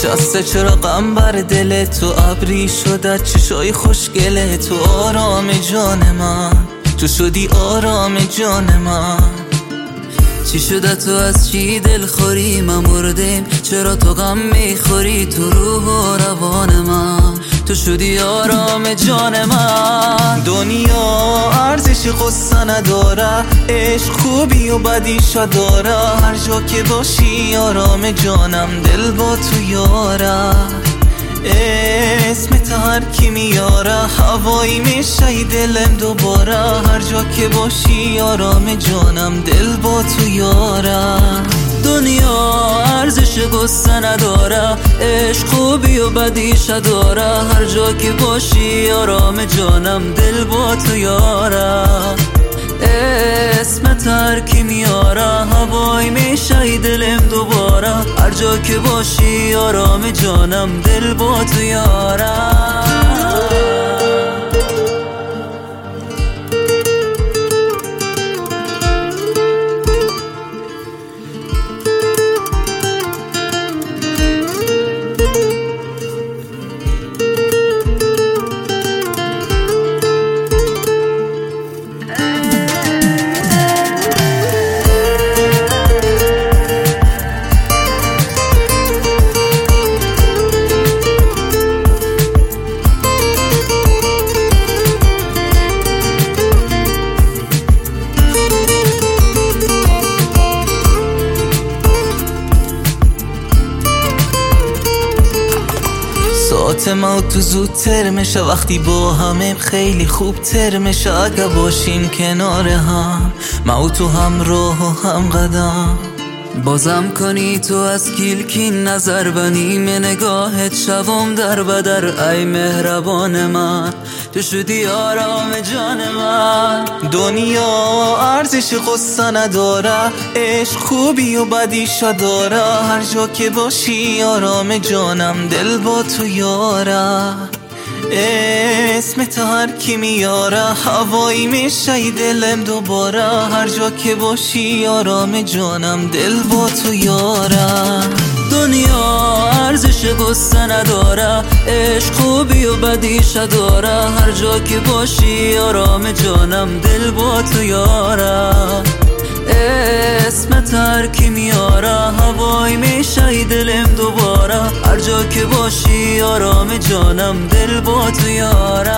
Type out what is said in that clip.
نشسته چراغم بر دل تو، ابری شده چشای خوشگله تو. آرام جان من تو شدی، آرام جان من. چی شده تو از چی دلخوری؟ من مردیم چرا تو غم میخوری؟ تو روح و روان من تو شدی آرام جان من. دنیا ارزش قصه نداره، عشق خوبی و بدیش داره. هر جا که باشی آرام جانم، دل با تو یاره. اسمت هر کی میاره، هوایی میشه دلم دوباره. هر جا که باشی آرام جانم، دل با تو یاره. دنیا ارزش قصه نداره، عشق خوبی و بدیش داره. هر جا که باشی آرام جانم، دل با تو یاره. اسمت هر کی میاره، هوایی میشه دلم دوباره. هر جا که باشی آرام جانم، دل با تو یاره. ساعت ما تو زودتر میشه، وقتی با همه خیلی خوب تر میشه. اگه باشیم کنار هم، ما تو هم راه و هم قدم. بازم کنی تو از کیلکین نظر بنیم نگاهت شوم در بدر. ای مهربان من تو شدی آرام جان من. دنیا ارزش قصه نداره، عشق خوبی و بدیش داره. هر جا که باشی آرام جانم، دل با تو یاره. اسمت هر کی میاره، هوایی میشه دلم دوباره. هر جا که باشی آرام جانم، دل با تو یاره. دنیا ارزش قصه نداره، عشق خوبی و بدیش داره. هر جا که باشی آرام جانم، دل با تو یاره. اسمت هر کی میاره، هوایی میشه دلم دوباره. هر جا که باشی آرام جانم، دل با تو یاره.